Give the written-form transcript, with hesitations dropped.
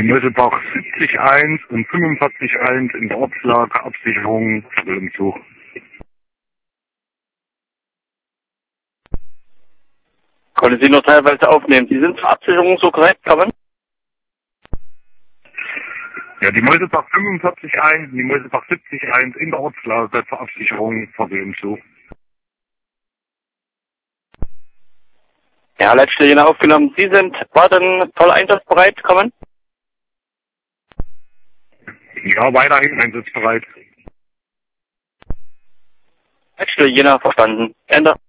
Meuselbach 70.1 und 45.1 in der Ortslage, Absicherung, Verbindungszug. Konnte Sie nur teilweise aufnehmen. Sie sind zur Absicherung so korrekt, kann man? Ja, die Meuselbach 45.1 und die Meuselbach 70.1 in der Ortslage zur Absicherung, Verbindungszug. Ja, letzte Linie aufgenommen. Sie sind, war dann voll einsatzbereit, kann man? Ja, weiterhin einsatzbereit. Letzte Linie verstanden. Ende.